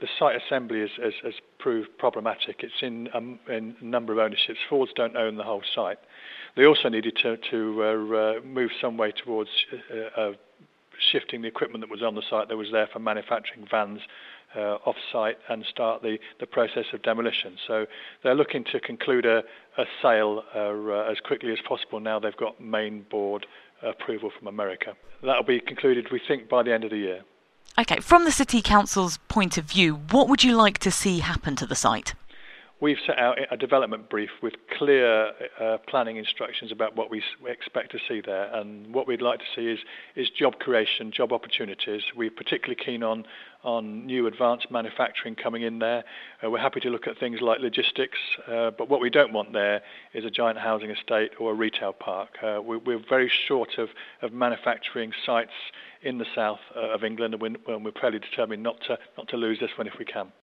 the site assembly has proved problematic. It's in a number of ownerships. Fords don't own the whole site. They also needed to move some way towards shifting the equipment that was on the site that was there for manufacturing vans off-site and start the process of demolition. So they're looking to conclude a sale as quickly as possible now they've got main board approval from America. That'll be concluded, we think, by the end of the year. OK, from the City Council's point of view, what would you like to see happen to the site? We've set out a development brief with clear planning instructions about what we expect to see there, and what we'd like to see is job creation, job opportunities. We're particularly keen on new advanced manufacturing coming in there. We're happy to look at things like logistics, but what we don't want there is a giant housing estate or a retail park. We're very short of manufacturing sites in the south of England, and we're fairly determined not to lose this one if we can.